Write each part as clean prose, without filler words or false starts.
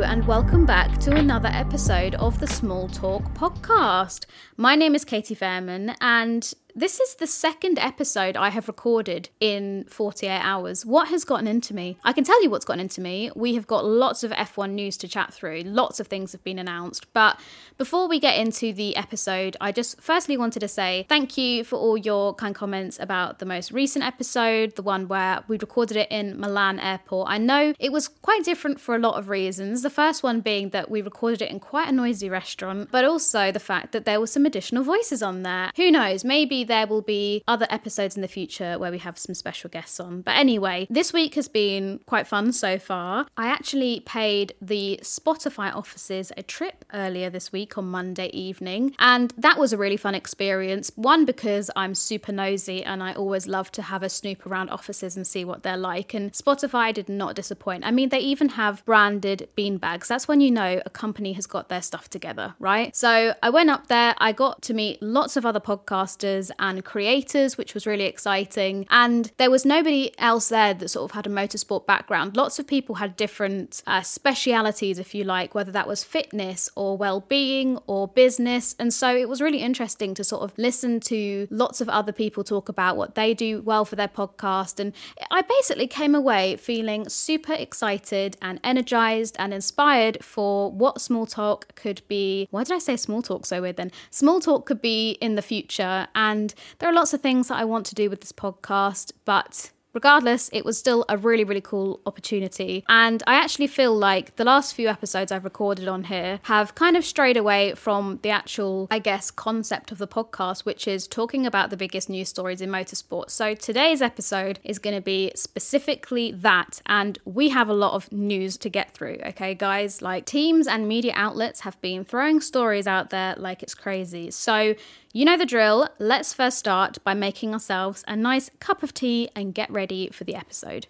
and welcome back to another episode of the Small Talk podcast. My name is Katie Fairman, and this is the second episode I have recorded in 48 hours. What has gotten into me? I can tell you what's gotten into me. We have got lots of F1 news to chat through. Lots of things have been announced. But before we get into the episode, I just firstly wanted to say thank you for all your kind comments about the most recent episode, the one where we recorded it in Milan Airport. I know it was quite different for a lot of reasons. The first one being that we recorded it in quite a noisy restaurant, but also the fact that there were some additional voices on there. Who knows? Maybe there will be other episodes in the future where we have some special guests on. But anyway, this week has been quite fun so far. I actually paid the Spotify offices a trip earlier this week on Monday evening, and that was a really fun experience. One, because I'm super nosy and I always love to have a snoop around offices and see what they're like, and Spotify did not disappoint. I mean, they even have branded beanbags. That's when you know a company has got their stuff together, right? So I went up there, I got to meet lots of other podcasters and creators, which was really exciting. And there was nobody else there that sort of had a motorsport background. Lots of people had different specialities, if you like, whether that was fitness or well-being or business. And so it was really interesting to sort of listen to lots of other people talk about what they do well for their podcast. And I basically came away feeling super excited and energized and inspired for what Small Talk could be. Why did I say Small Talk so weird then? Small Talk could be in the future. And there are lots of things that I want to do with this podcast, but regardless, it was still a really, really cool opportunity. And I actually feel like the last few episodes I've recorded on here have kind of strayed away from the actual, I guess, concept of the podcast, which is talking about the biggest news stories in motorsport. So today's episode is going to be specifically that. And we have a lot of news to get through, okay, guys? Like, teams and media outlets have been throwing stories out there like it's crazy. So you know the drill. Let's first start by making ourselves a nice cup of tea and get ready for the episode.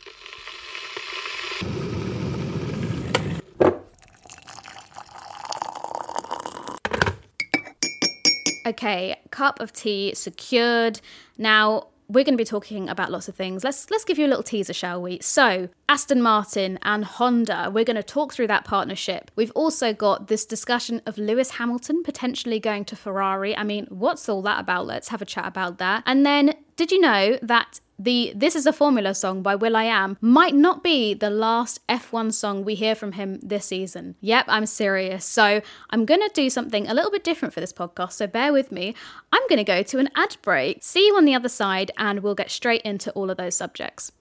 Okay, cup of tea secured. Now, we're going to be talking about lots of things. Let's give you a little teaser, shall we? So, Aston Martin and Honda, we're going to talk through that partnership. We've also got this discussion of Lewis Hamilton potentially going to Ferrari. I mean, what's all that about? Let's have a chat about that. And then, did you know that the This Is a Formula song by will.i.am might not be the last F1 song we hear from him this season? Yep, I'm serious. So I'm going to do something a little bit different for this podcast, so bear with me. I'm going to go to an ad break. See you on the other side, and we'll get straight into all of those subjects.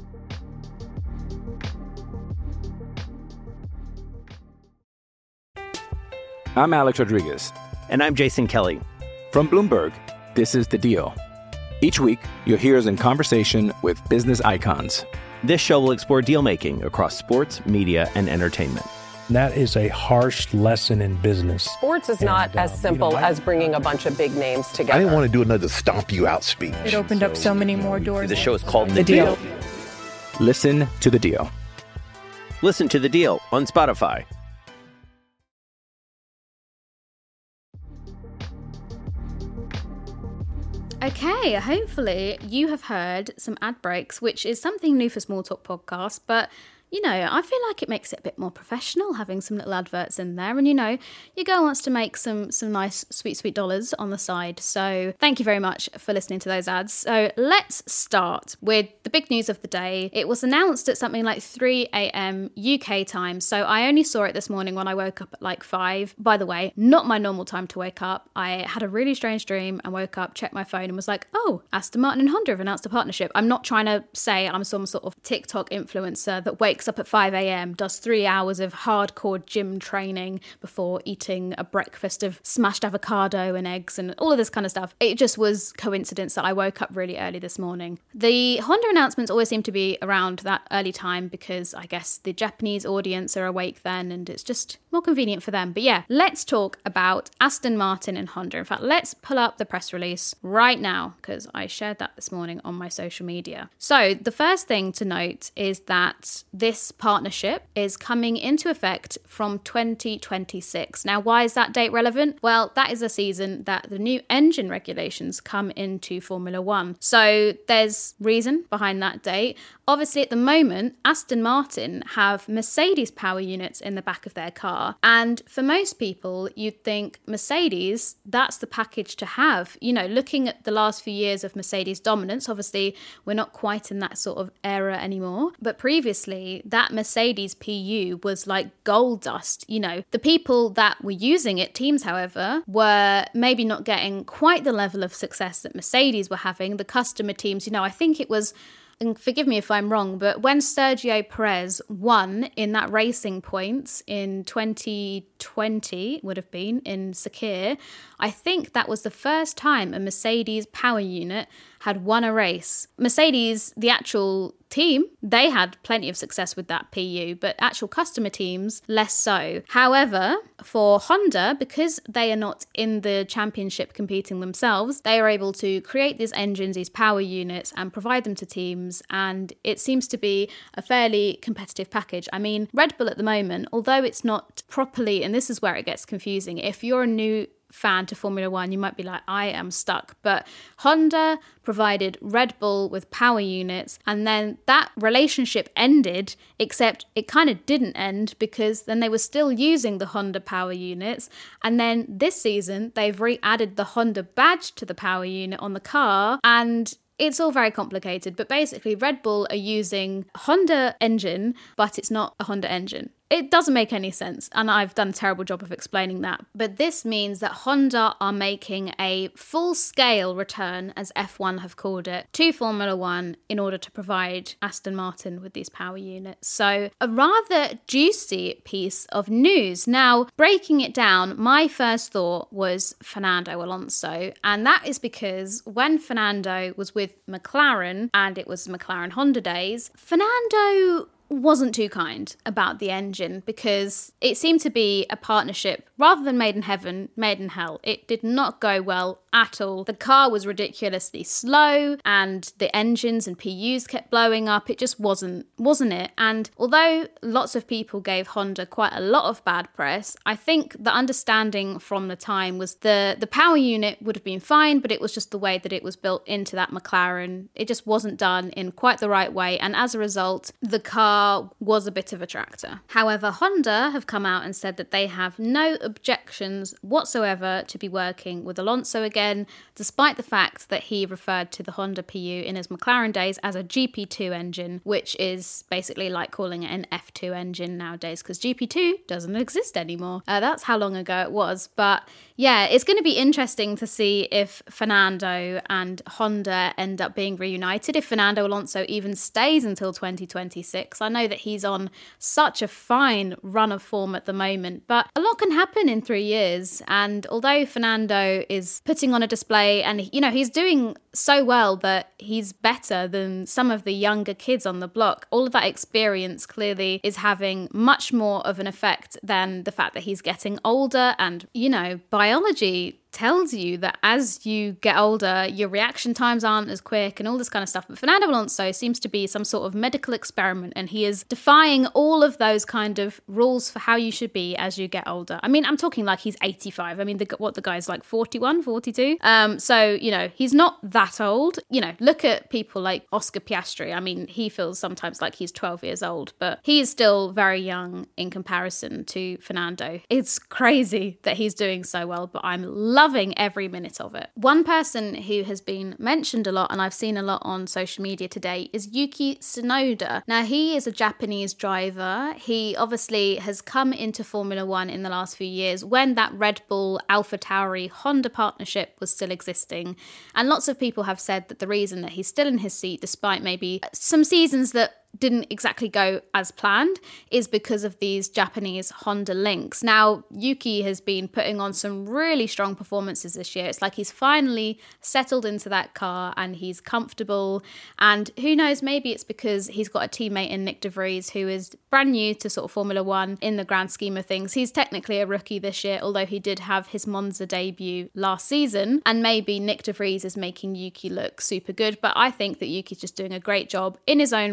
I'm Alex Rodriguez. And I'm Jason Kelly. From Bloomberg, this is The Deal. Each week, you'll hear us in conversation with business icons. This show will explore deal-making across sports, media, and entertainment. That is a harsh lesson in business. Sports is not as simple as bringing a bunch of big names together. I didn't want to do another stomp you out speech. It opened up so many more doors. The show is called The Deal. Listen to The Deal. Listen to The Deal on Spotify. Okay, hopefully you have heard some ad breaks, which is something new for Small Talk Podcast, but you know, I feel like it makes it a bit more professional having some little adverts in there. And, you know, your girl wants to make some nice, sweet dollars on the side. So thank you very much for listening to those ads. So let's start with the big news of the day. It was announced at something like 3 a.m. UK time. So I only saw it this morning when I woke up at like 5. By the way, not my normal time to wake up. I had a really strange dream and woke up, checked my phone and was like, oh, Aston Martin and Honda have announced a partnership. I'm not trying to say I'm some sort of TikTok influencer that wakes up at 5 a.m, does 3 hours of hardcore gym training before eating a breakfast of smashed avocado and eggs and all of this kind of stuff. It just was coincidence that I woke up really early this morning. The Honda announcements always seem to be around that early time because I guess the Japanese audience are awake then and it's just more convenient for them. But yeah, let's talk about Aston Martin and Honda. In fact, let's pull up the press release right now because I shared that this morning on my social media. So the first thing to note is that this this partnership is coming into effect from 2026. Now, why is that date relevant? Well, that is a season that the new engine regulations come into Formula One. So there's reason behind that date. Obviously, at the moment, Aston Martin have Mercedes power units in the back of their car. And for most people, you'd think Mercedes, that's the package to have. You know, looking at the last few years of Mercedes dominance, obviously, we're not quite in that sort of era anymore. But previously, that Mercedes PU was like gold dust. You know, the people that were using it, teams, however, were maybe not getting quite the level of success that Mercedes were having. The customer teams, you know, I think it was, and forgive me if I'm wrong, but when Sergio Perez won in that Racing Points in 2020, would have been in Sakir, I think that was the first time a Mercedes power unit had won a race. Mercedes, the actual team, they had plenty of success with that PU, but actual customer teams, less so. However, for Honda, because they are not in the championship competing themselves, they are able to create these engines, these power units, and provide them to teams, and it seems to be a fairly competitive package. I mean, Red Bull at the moment, although it's not properly, and this is where it gets confusing, if you're a new fan to Formula One, you might be like, I am stuck. But Honda provided Red Bull with power units, and then that relationship ended, except it kind of didn't end because then they were still using the Honda power units. And then this season, they've re-added the Honda badge to the power unit on the car, and it's all very complicated. But basically, Red Bull are using Honda engine, but it's not a Honda engine. It doesn't make any sense, and I've done a terrible job of explaining that. But this means that Honda are making a full-scale return, as F1 have called it, to Formula One in order to provide Aston Martin with these power units. So a rather juicy piece of news. Now, breaking it down, my first thought was Fernando Alonso, and that is because when Fernando was with McLaren, and it was McLaren Honda days, Fernando wasn't too kind about the engine because it seemed to be a partnership rather than made in heaven, made in hell. It did not go well at all. The car was ridiculously slow and the engines and PUs kept blowing up. It just wasn't it. And although lots of people gave Honda quite a lot of bad press, I think the understanding from the time was the power unit would have been fine, but it was just the way that it was built into that McLaren. It just wasn't done in quite the right way, and as a result, the car was a bit of a tractor. However, Honda have come out and said that they have no objections whatsoever to be working with Alonso again, despite the fact that he referred to the Honda PU in his McLaren days as a GP2 engine, which is basically like calling it an F2 engine nowadays, because GP2 doesn't exist anymore. That's how long ago it was. But yeah, it's going to be interesting to see if Fernando and Honda end up being reunited, if Fernando Alonso even stays until 2026. I know that he's on such a fine run of form at the moment, but a lot can happen in 3 years. And although Fernando is putting on a display and, you know, he's doing so well that he's better than some of the younger kids on the block, all of that experience clearly is having much more of an effect than the fact that he's getting older. And, you know, biology tells you that as you get older, your reaction times aren't as quick and all this kind of stuff. But Fernando Alonso seems to be some sort of medical experiment, and he is defying all of those kind of rules for how you should be as you get older. I mean, I'm talking like he's 85. I mean, the guy's like 41, 42. So, you know, he's not that old. You know, look at people like Oscar Piastri. I mean, he feels sometimes like he's 12 years old, but he is still very young in comparison to Fernando. It's crazy that he's doing so well, but I'm loving every minute of it. One person who has been mentioned a lot, and I've seen a lot on social media today, is Yuki Tsunoda. Now, he is a Japanese driver. He obviously has come into Formula One in the last few years when that Red Bull AlphaTauri Honda partnership was still existing. And lots of people have said that the reason that he's still in his seat, despite maybe some seasons that didn't exactly go as planned, is because of these Japanese Honda links. Now, Yuki has been putting on some really strong performances this year. It's like he's finally settled into that car and he's comfortable. And who knows, maybe it's because he's got a teammate in Nick de Vries who is brand new to sort of Formula One in the grand scheme of things. He's technically a rookie this year, although he did have his Monza debut last season. And maybe Nick de Vries is making Yuki look super good. But I think that Yuki's just doing a great job in his own right.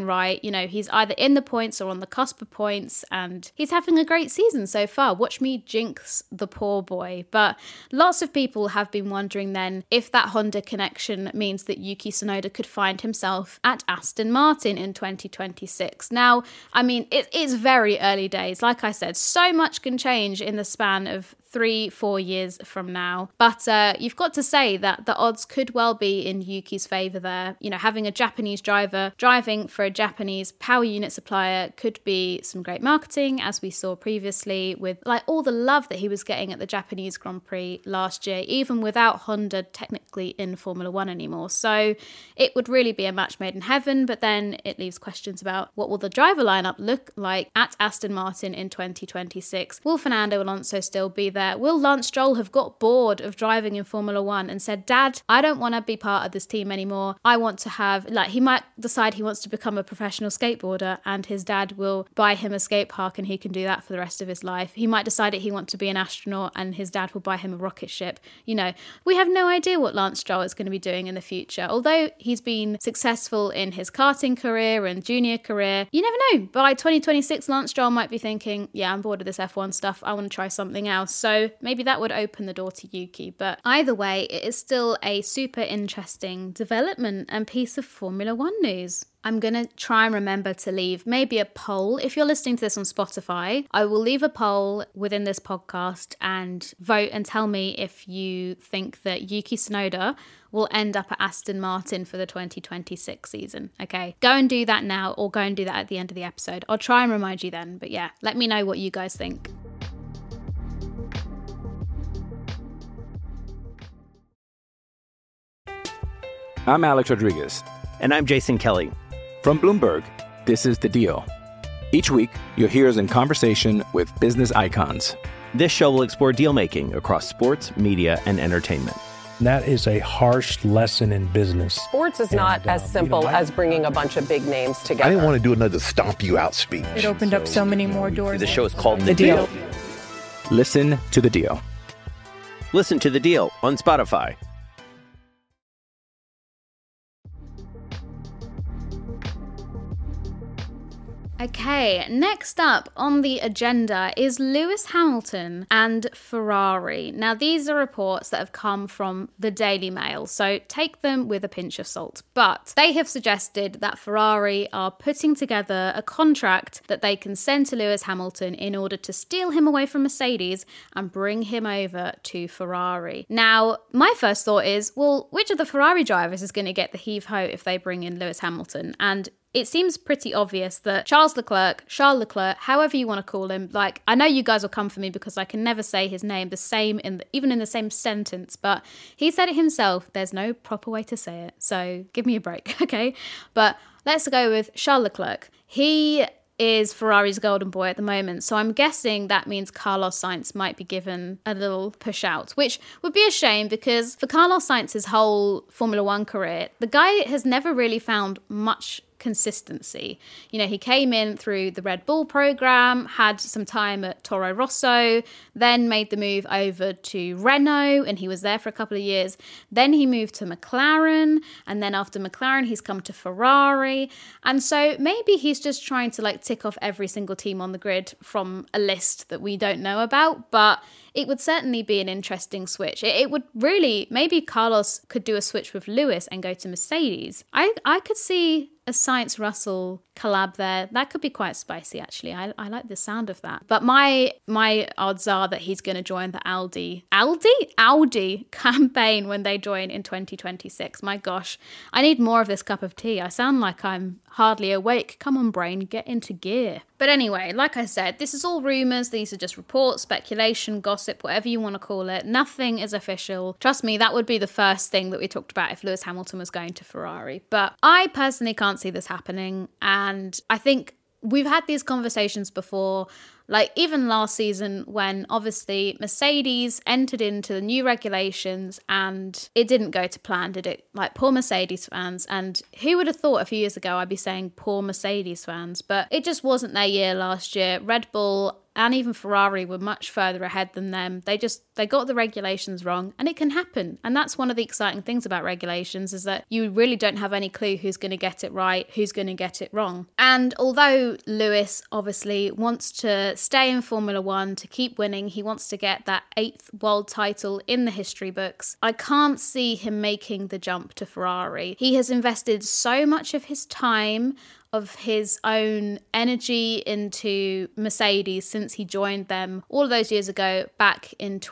you know, he's either in the points or on the cusp of points, and he's having a great season so far. Watch me jinx the poor boy. But lots of people have been wondering then if that Honda connection means that Yuki Tsunoda could find himself at Aston Martin in 2026. Now, I mean, it is very early days. Like I said, so much can change in the span of 3-4 years from now. But you've got to say that the odds could well be in Yuki's favour there. You know, having a Japanese driver driving for a Japanese power unit supplier could be some great marketing, as we saw previously with like all the love that he was getting at the Japanese Grand Prix last year, even without Honda technically in Formula One anymore. So it would really be a match made in heaven, but then it leaves questions about what will the driver lineup look like at Aston Martin in 2026. Will Fernando Alonso still be there? Will Lance Stroll have got bored of driving in Formula One and said, Dad, I don't want to be part of this team anymore. I want to have, like, he might decide he wants to become a professional skateboarder and his dad will buy him a skate park and he can do that for the rest of his life. He might decide that he wants to be an astronaut and his dad will buy him a rocket ship. You know, we have no idea what Lance Stroll is going to be doing in the future. Although he's been successful in his karting career and junior career, you never know. By 2026, Lance Stroll might be thinking, yeah, I'm bored of this F1 stuff. I want to try something else. So maybe that would open the door to Yuki. But either way, it is still a super interesting development and piece of Formula One news. I'm going to try and remember to leave maybe a poll. If you're listening to this on Spotify, I will leave a poll within this podcast and vote and tell me if you think that Yuki Tsunoda will end up at Aston Martin for the 2026 season. Okay, go and do that now, or go and do that at the end of the episode. I'll try and remind you then. But yeah, let me know what you guys think. I'm Alex Rodriguez. And I'm Jason Kelly. From Bloomberg, this is The Deal. Each week, you'll hear us in conversation with business icons. This show will explore deal-making across sports, media, and entertainment. That is a harsh lesson in business. Sports is not as simple as bringing a bunch of big names together. I didn't want to do another stomp you out speech. It opened up so many more doors. The show is called The Deal. Listen to The Deal. Listen to The Deal on Spotify. Okay, next up on the agenda is Lewis Hamilton and Ferrari. Now, these are reports that have come from the Daily Mail, so take them with a pinch of salt. But they have suggested that Ferrari are putting together a contract that they can send to Lewis Hamilton in order to steal him away from Mercedes and bring him over to Ferrari. Now, my first thought is, well, which of the Ferrari drivers is going to get the heave-ho if they bring in Lewis Hamilton? And it seems pretty obvious that Charles Leclerc, however you want to call him, like, I know you guys will come for me because I can never say his name the same, even in the same sentence, but he said it himself, there's no proper way to say it, so give me a break, okay? But let's go with Charles Leclerc. He is Ferrari's golden boy at the moment, so I'm guessing that means Carlos Sainz might be given a little push out, which would be a shame because for Carlos Sainz's whole Formula One career, the guy has never really found much consistency. You know, he came in through the Red Bull program, had some time at Toro Rosso, then made the move over to Renault, and he was there for a couple of years. Then he moved to McLaren, and then after McLaren, he's come to Ferrari. And so maybe he's just trying to like tick off every single team on the grid from a list that we don't know about, but it would certainly be an interesting switch. It would really, maybe Carlos could do a switch with Lewis and go to Mercedes. I could see a Sainz-Russell collab there. That could be quite spicy, actually. I like the sound of that. But my odds are that he's going to join the Audi campaign when they join in 2026. My gosh, I need more of this cup of tea. I sound like I'm hardly awake. Come on, brain, get into gear. But anyway, like I said, this is all rumours. These are just reports, speculation, gossip, whatever you want to call it. Nothing is official. Trust me, that would be the first thing that we talked about if Lewis Hamilton was going to Ferrari. But I personally can't see this happening. And I think we've had these conversations before. Like even last season when obviously Mercedes entered into the new regulations and it didn't go to plan, did it? Like poor Mercedes fans. And who would have thought a few years ago I'd be saying poor Mercedes fans, but it just wasn't their year last year. Red Bull and even Ferrari were much further ahead than them. They got the regulations wrong, and it can happen. And that's one of the exciting things about regulations, is that you really don't have any clue who's going to get it right, who's going to get it wrong. And although Lewis obviously wants to stay in Formula One, to keep winning, he wants to get that 8th world title in the history books, I can't see him making the jump to Ferrari. He has invested so much of his time, of his own energy into Mercedes since he joined them all of those years ago back in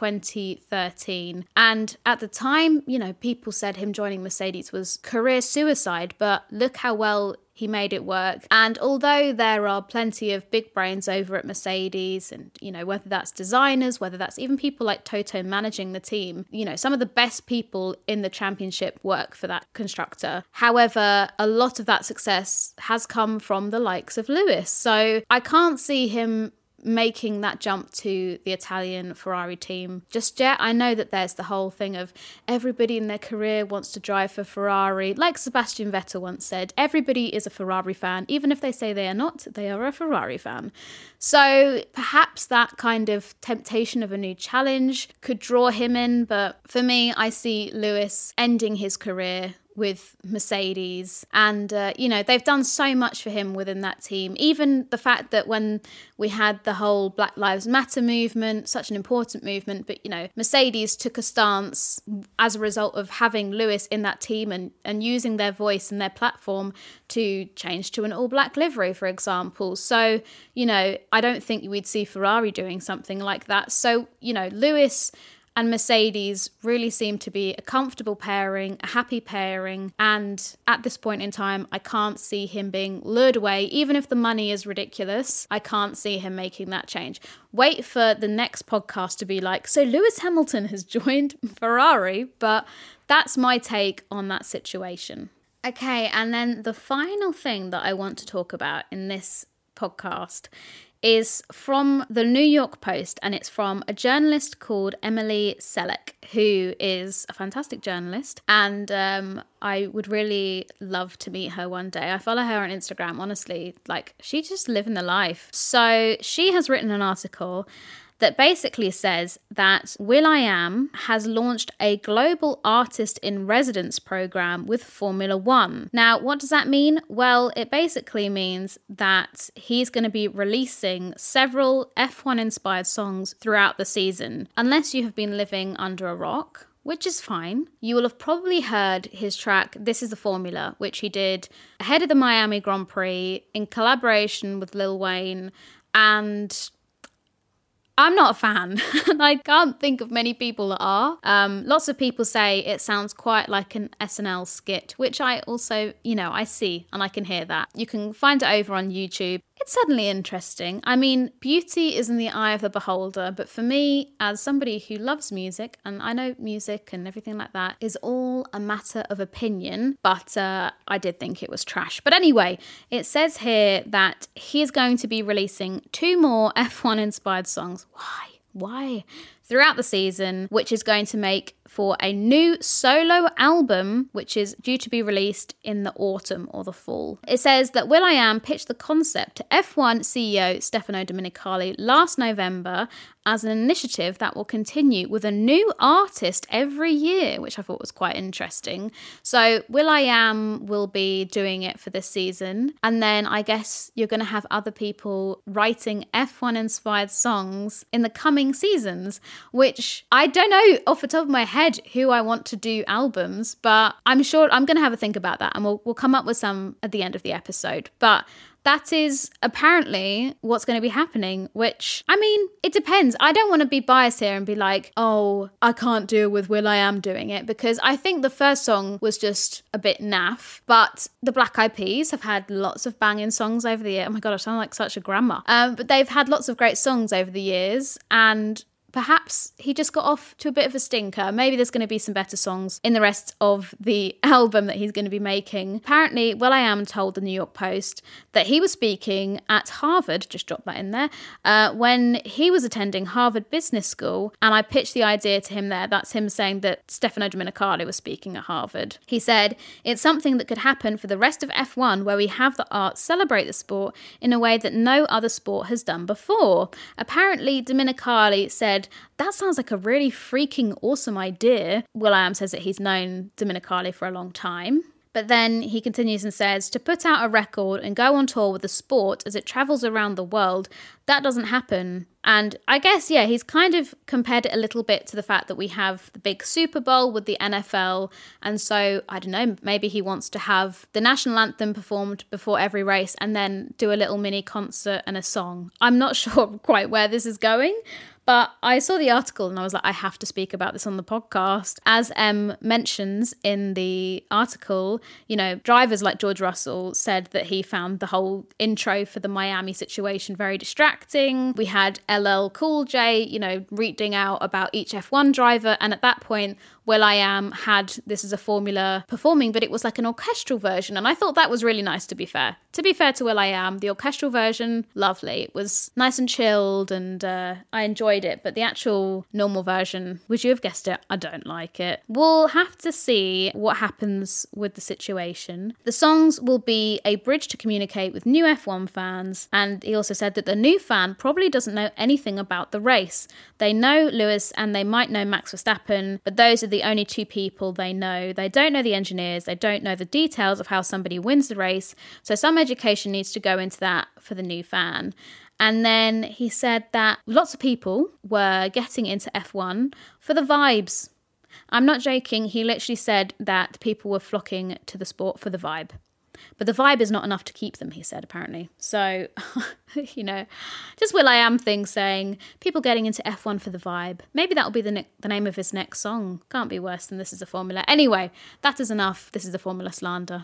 2013. And at the time, you know, people said him joining Mercedes was career suicide, but look how well he made it work. And although there are plenty of big brains over at Mercedes, and, you know, whether that's designers, whether that's even people like Toto managing the team, you know, some of the best people in the championship work for that constructor. However, a lot of that success has come from the likes of Lewis. So I can't see him making that jump to the Italian Ferrari team just yet. I know that there's the whole thing of everybody in their career wants to drive for Ferrari. Like Sebastian Vettel once said, everybody is a Ferrari fan. Even if they say they are not, they are a Ferrari fan. So perhaps that kind of temptation of a new challenge could draw him in. But for me, I see Lewis ending his career with Mercedes, and you know, they've done so much for him within that team. Even the fact that when we had the whole Black Lives Matter movement, such an important movement, but you know, Mercedes took a stance as a result of having Lewis in that team and using their voice and their platform to change to an all-black livery, for example. So, you know, I don't think we'd see Ferrari doing something like that. So, you know, Lewis and Mercedes really seem to be a comfortable pairing, a happy pairing. And at this point in time, I can't see him being lured away. Even if the money is ridiculous, I can't see him making that change. Wait for the next podcast to be like, so Lewis Hamilton has joined Ferrari, but that's my take on that situation. Okay, and then the final thing that I want to talk about in this podcast is from the New York Post, and it's from a journalist called Emily Selleck, who is a fantastic journalist, and I would really love to meet her one day. I follow her on Instagram, honestly, like, she just living the life. So she has written an article that basically says that will.i.am has launched a global artist in residence program with Formula One. Now, what does that mean? Well, it basically means that he's going to be releasing several F1 inspired songs throughout the season. Unless you have been living under a rock, which is fine, you will have probably heard his track This Is the Formula, which he did ahead of the Miami Grand Prix in collaboration with Lil Wayne, and I'm not a fan, and I can't think of many people that are. Lots of people say it sounds quite like an SNL skit, which I also, you know, I see and I can hear that. You can find it over on YouTube. It's certainly interesting. I mean, beauty is in the eye of the beholder, but for me, as somebody who loves music, and I know music and everything like that is all a matter of opinion, but I did think it was trash. But anyway, it says here that he is going to be releasing 2 more F1 inspired songs. Why? Throughout the season, which is going to make for a new solo album, which is due to be released in the autumn or the fall. It says that will.i.am pitched the concept to F1 CEO Stefano Domenicali last November as an initiative that will continue with a new artist every year, which I thought was quite interesting. So will.i.am will be doing it for this season, and then I guess you're going to have other people writing F1-inspired songs in the coming seasons, which I don't know off the top of my head who I want to do albums, but I'm sure I'm going to have a think about that, and we'll come up with some at the end of the episode. But that is apparently what's going to be happening, which, I mean, it depends. I don't want to be biased here and be like, oh, I can't deal with will.i.am doing it, because I think the first song was just a bit naff, but the Black Eyed Peas have had lots of banging songs over the years. Oh my God, I sound like such a grandma. But they've had lots of great songs over the years, and perhaps he just got off to a bit of a stinker. Maybe there's going to be some better songs in the rest of the album that he's going to be making. Apparently, will.i.am told the New York Post that he was speaking at Harvard, just drop that in there, when he was attending Harvard Business School, and I pitched the idea to him there. That's him saying that Stefano Domenicali was speaking at Harvard. He said, "It's something that could happen for the rest of F1 where we have the arts celebrate the sport in a way that no other sport has done before." Apparently, Domenicali said, "That sounds like a really freaking awesome idea." will.i.am says that he's known Domenicali for a long time. But then he continues and says, "To put out a record and go on tour with the sport as it travels around the world, that doesn't happen." And I guess, yeah, he's kind of compared it a little bit to the fact that we have the big Super Bowl with the NFL. And so, I don't know, maybe he wants to have the national anthem performed before every race and then do a little mini concert and a song. I'm not sure quite where this is going. But I saw the article and I was like, I have to speak about this on the podcast. As M mentions in the article, you know, drivers like George Russell said that he found the whole intro for the Miami situation very distracting. We had LL Cool J, you know, reading out about each F1 driver. And at that point, will.i.am had This Is a Formula performing, but it was like an orchestral version. And I thought that was really nice, to be fair. To be fair to will.i.am, the orchestral version, lovely. It was nice and chilled and I enjoyed it. But the actual normal version, would you have guessed it? I don't like it. We'll have to see what happens with the situation. The songs will be a bridge to communicate with new F1 fans. And he also said that the new fan probably doesn't know anything about the race. They know Lewis and they might know Max Verstappen, but those are the only two people they know. They don't know the engineers. They don't know the details of how somebody wins the race. So some education needs to go into that for the new fan. And then he said that lots of people were getting into F1 for the vibes. I'm not joking. He literally said that people were flocking to the sport for the vibe. But the vibe is not enough to keep them, he said, apparently. So, you know, just will.i.am thing saying people getting into F1 for the vibe. Maybe that'll be the name of his next song. Can't be worse than This Is a Formula. Anyway, that is enough. This is a Formula slander.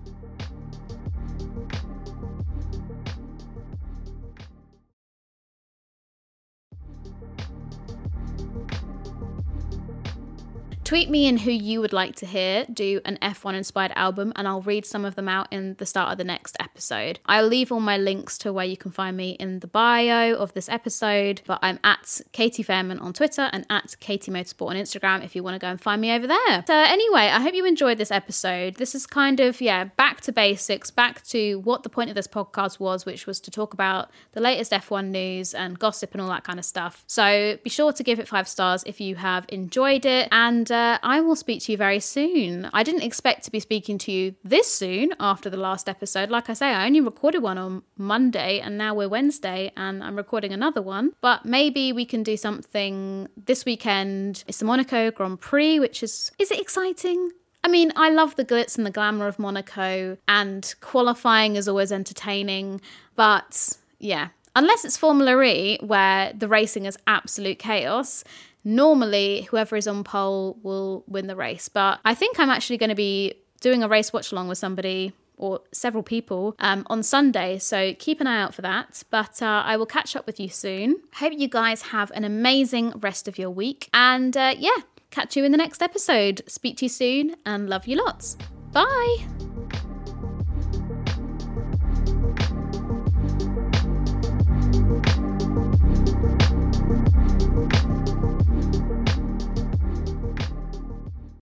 Tweet me in who you would like to hear do an F1 inspired album, and I'll read some of them out in the start of the next episode. I'll leave all my links to where you can find me in the bio of this episode, but I'm at Katie Fairman on Twitter and at Katie Motorsport on Instagram if you want to go and find me over there. So anyway, I hope you enjoyed this episode. This is kind of, back to basics, back to what the point of this podcast was, which was to talk about the latest F1 news and gossip and all that kind of stuff. So be sure to give it 5 stars if you have enjoyed it, and I will speak to you very soon. I didn't expect to be speaking to you this soon after the last episode. Like I say, I only recorded one on Monday and now we're Wednesday and I'm recording another one. But maybe we can do something this weekend. It's the Monaco Grand Prix, which is it exciting? I mean, I love the glitz and the glamour of Monaco, and qualifying is always entertaining. But yeah, unless it's Formula E where the racing is absolute chaos, normally whoever is on pole will win the race. But I think I'm actually going to be doing a race watch along with somebody or several people on Sunday, so keep an eye out for that. But I will catch up with you soon. Hope you guys have an amazing rest of your week, and catch you in the next episode. Speak to you soon and love you lots. Bye.